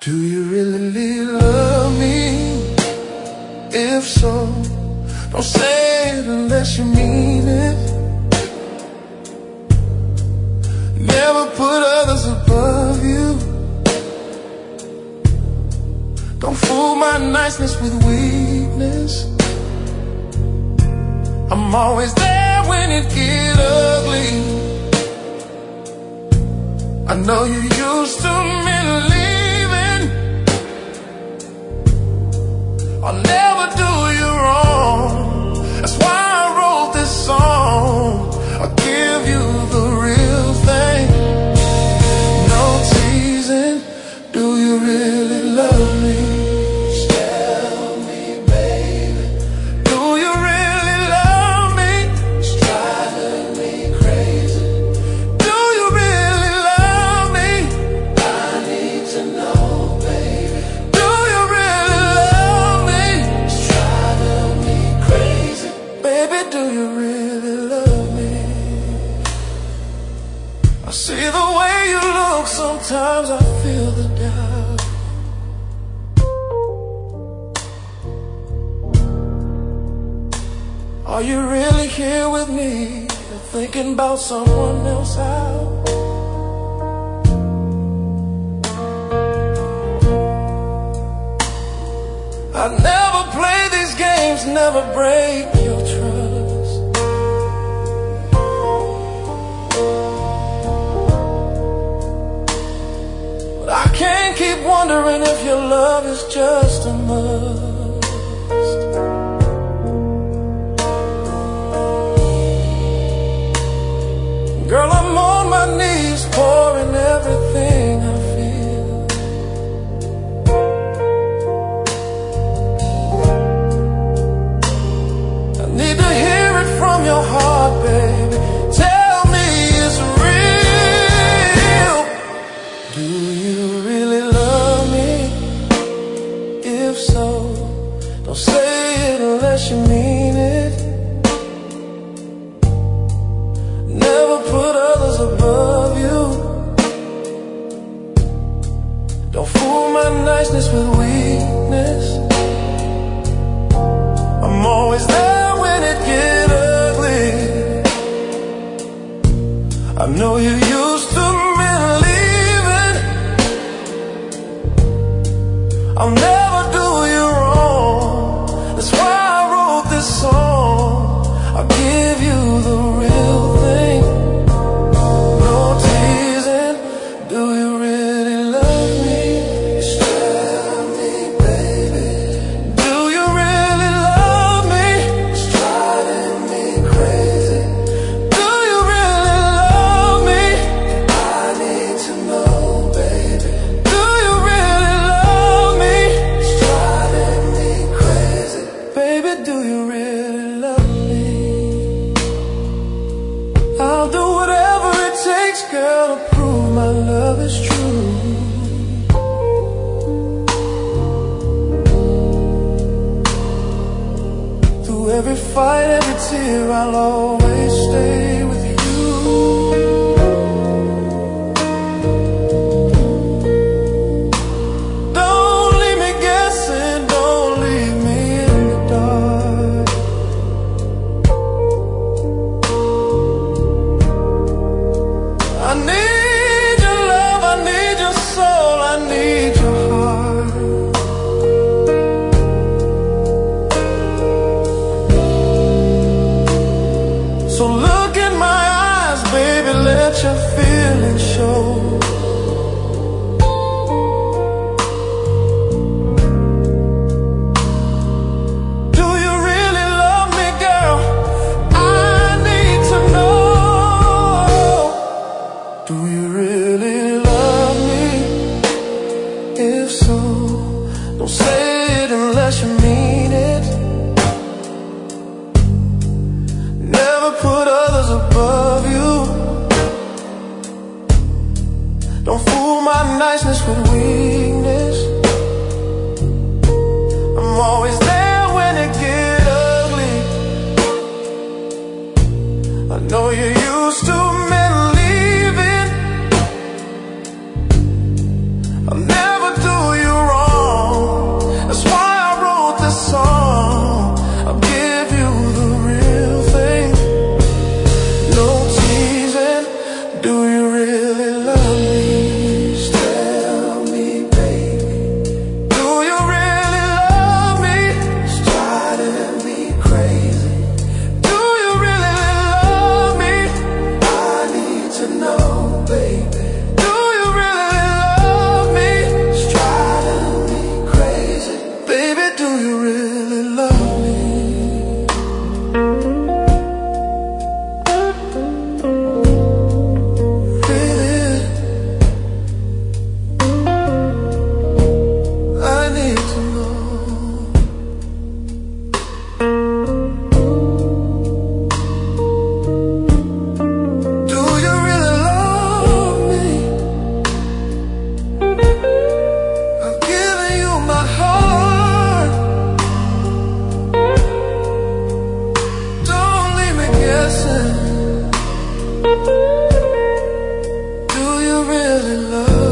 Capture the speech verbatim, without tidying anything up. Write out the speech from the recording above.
Do you really love me? If so, don't say it unless you mean it. Never put others above you. Don't fool my niceness with weakness. I'm always there when it get ugly. I know you used to me leaving. I'll never do you wrong. That's why I wrote this song. I'll give you the real thing. No teasing. Do you really love me? Tell me, baby. Do you really love me? It's driving me crazy. Do you really love me? I need to know, baby. Do you really love me? It's driving me crazy. Baby, do you really love me? I see the way you look, sometimes I feel the doubt. Are you really here with me? Or thinking about someone else out? I never play these games, never break your trust. But I can't keep wondering if your love is just a must. Girl, I'm on my knees, pouring everything I feel. I need to hear it from your heart, baby. Tell me it's real. Do you really love me? If so, don't say it unless you mean it. Never put others above you. Don't fool my niceness with weakness. I'm always there when it get ugly. I know you used to me leaving. I'll never do you wrong. That's why I wrote this song. I'll give you the real thing. No teasing. Do you really love me? Tell me, baby. Do you really love me? It's driving me crazy. Do you really love me? I need to know, baby. Do you really love me? It's driving me crazy. Baby, do you really love me? I'll do whatever it takes, girl, to prove my love is true. Through every fight, every tear, I'll always stay with you. Don't leave me guessing, don't leave me in the dark. I need your love, I need your soul, I need your heart. So look in my eyes, baby, let your feelings show. Do you really love me, girl? I need to know. Do you really love me? If so, don't say it unless you mean it. Never put others above you. Don't fool my niceness with weakness. I'm always there when it get ugly. I know you used to me leaving. I'll never do you really love